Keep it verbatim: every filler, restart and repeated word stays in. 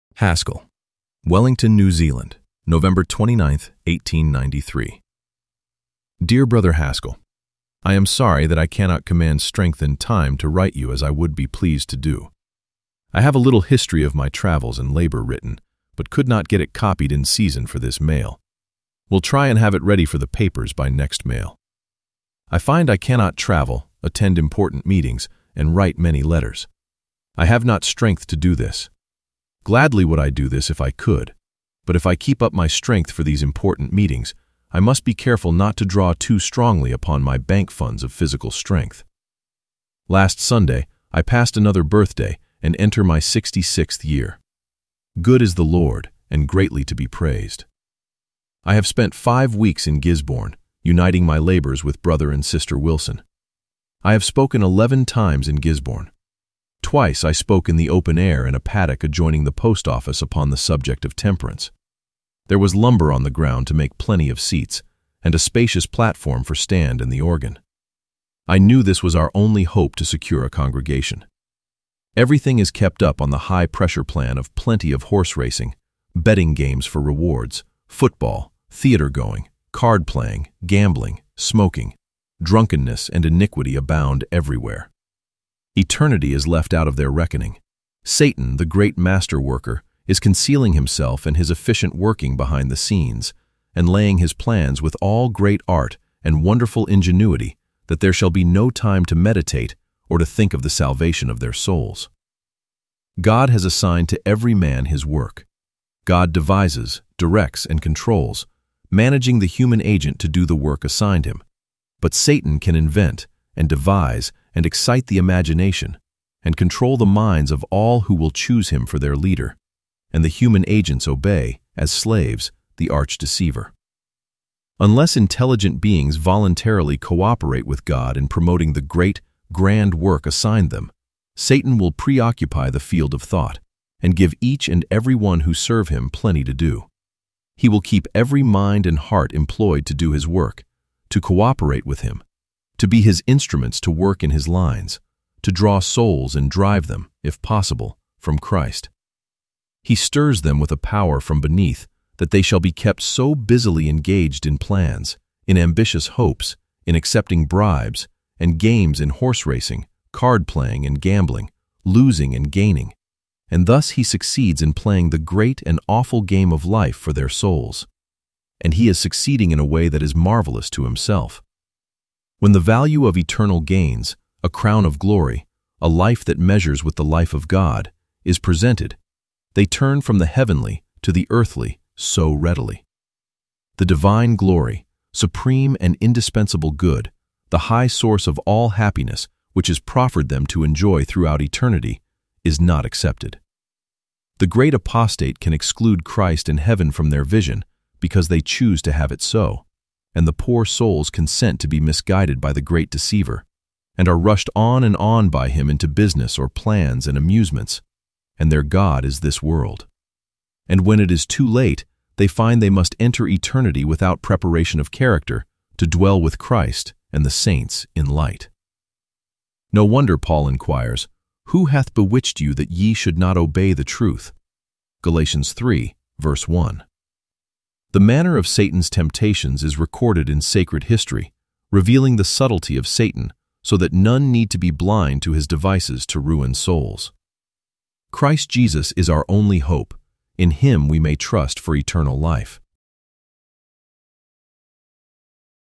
Haskell, Wellington, New Zealand, November twenty-ninth, eighteen ninety-three. Dear Brother Haskell, I am sorry that I cannot command strength and time to write you as I would be pleased to do. I have a little history of my travels and labor written, but could not get it copied in season for this mail. Will try and have it ready for the papers by next mail. I find I cannot travel, attend important meetings, and write many letters. I have not strength to do this. Gladly would I do this if I could, but if I keep up my strength for these important meetings, I must be careful not to draw too strongly upon my bank funds of physical strength. Last Sunday, I passed another birthday and enter my sixty-sixth year. Good is the Lord, and greatly to be praised. I have spent five weeks in Gisborne, uniting my labors with Brother and Sister Wilson. I have spoken eleven times in Gisborne. Twice I spoke in the open air in a paddock adjoining the post office upon the subject of temperance. There was lumber on the ground to make plenty of seats, and a spacious platform for stand and the organ. I knew this was our only hope to secure a congregation. Everything is kept up on the high-pressure plan of plenty of horse racing, betting games for rewards, football, theater-going, card-playing, gambling, smoking. Drunkenness and iniquity abound everywhere. Eternity is left out of their reckoning. Satan, the great master worker, is concealing himself and his efficient working behind the scenes, and laying his plans with all great art and wonderful ingenuity that there shall be no time to meditate or to think of the salvation of their souls. God has assigned to every man his work. God devises, directs, and controls, managing the human agent to do the work assigned him. But Satan can invent and devise and excite the imagination and control the minds of all who will choose him for their leader, and the human agents obey, as slaves, the arch-deceiver. Unless intelligent beings voluntarily cooperate with God in promoting the great, grand work assigned them, Satan will preoccupy the field of thought and give each and every one who serve him plenty to do. He will keep every mind and heart employed to do his work, to cooperate with him, to be his instruments to work in his lines, to draw souls and drive them, if possible, from Christ. He stirs them with a power from beneath that they shall be kept so busily engaged in plans, in ambitious hopes, in accepting bribes, and games in horse racing, card-playing and gambling, losing and gaining, and thus he succeeds in playing the great and awful game of life for their souls. And he is succeeding in a way that is marvelous to himself. When the value of eternal gains, a crown of glory, a life that measures with the life of God, is presented, they turn from the heavenly to the earthly so readily. The divine glory, supreme and indispensable good, the high source of all happiness which is proffered them to enjoy throughout eternity, is not accepted. The great apostate can exclude Christ and heaven from their vision because they choose to have it so, and the poor souls consent to be misguided by the great deceiver, and are rushed on and on by him into business or plans and amusements, and their God is this world. And when it is too late, they find they must enter eternity without preparation of character to dwell with Christ and the saints in light. No wonder Paul inquires, "Who hath bewitched you that ye should not obey the truth?" Galatians three, verse one. The manner of Satan's temptations is recorded in sacred history, revealing the subtlety of Satan so that none need to be blind to his devices to ruin souls. Christ Jesus is our only hope. In him we may trust for eternal life.